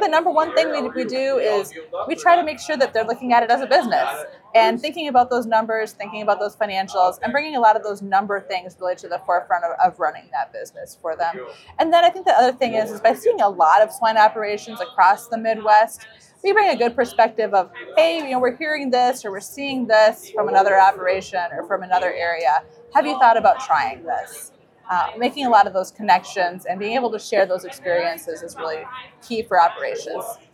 the number one thing we do is we try to make sure that they're looking at it as a business and thinking about those numbers, thinking about those financials, and bringing a lot of those number things really to the forefront of running that business for them. And then I think the other thing is by seeing a lot of swine operations across the Midwest, we bring a good perspective of, hey, we're hearing this or we're seeing this from another operation or from another area. Have you thought about trying this? Making a lot of those connections and being able to share those experiences is really key for operations.